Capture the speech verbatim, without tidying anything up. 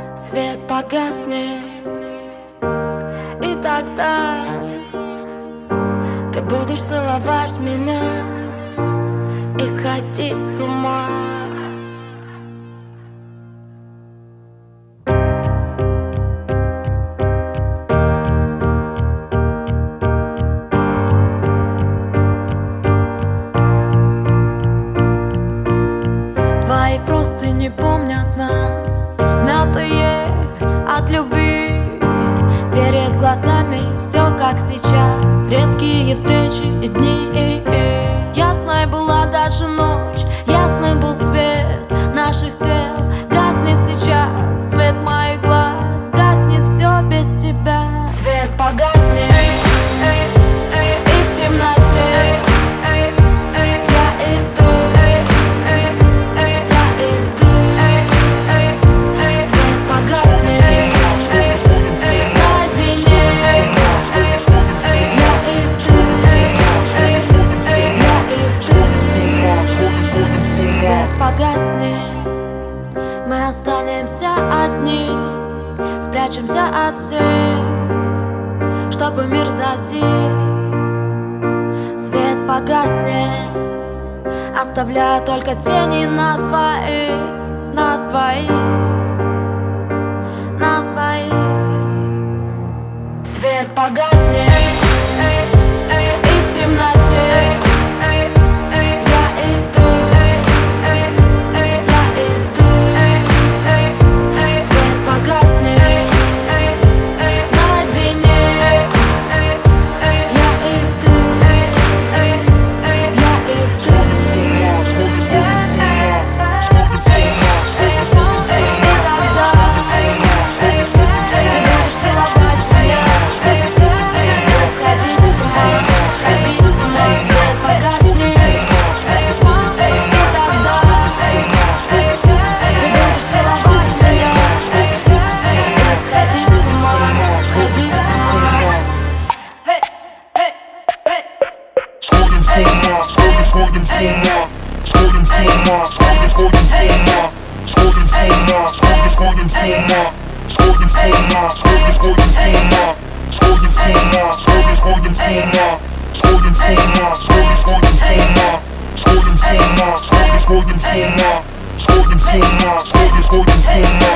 свет погаснет, и тогда ты будешь целовать меня и сходить с ума. Твои простыни помнят нас, мятые от любви. Перед глазами все как сейчас, редкие встречи и дни. Ясной была даже ночь, ясный был свет наших тел. Гаснет сейчас свет моих глаз, гаснет все без тебя. Свет погаснет, и в темноте погаснет, мы останемся одни, спрячемся от всех, чтобы мир затих. Свет погаснет, оставляя только тени нас двоих, нас двоих, нас двоих. Свет погаснет, и в темноте Сходим с ума, сходим с ума, сходим, сходим с ума, сходим с ума, сходим, сходим с ума, сходим с ума, сходим, сходим с ума, сходим с ума, сходим, сходим с ума, сходим с ума, сходим, сходим с ума, сходим с ума, сходим, сходим с ума, сходим с ума, сходим, сходим с ума.